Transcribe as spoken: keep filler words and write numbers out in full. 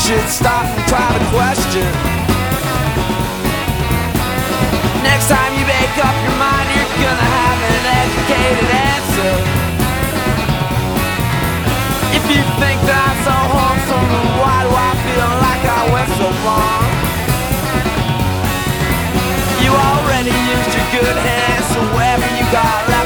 should stop and try to question. Next time you make up your mind, you're gonna have an educated answer. If you think that I'm so wholesome, then why do I feel like I went so wrong? You already used your good hands, so wherever you got left,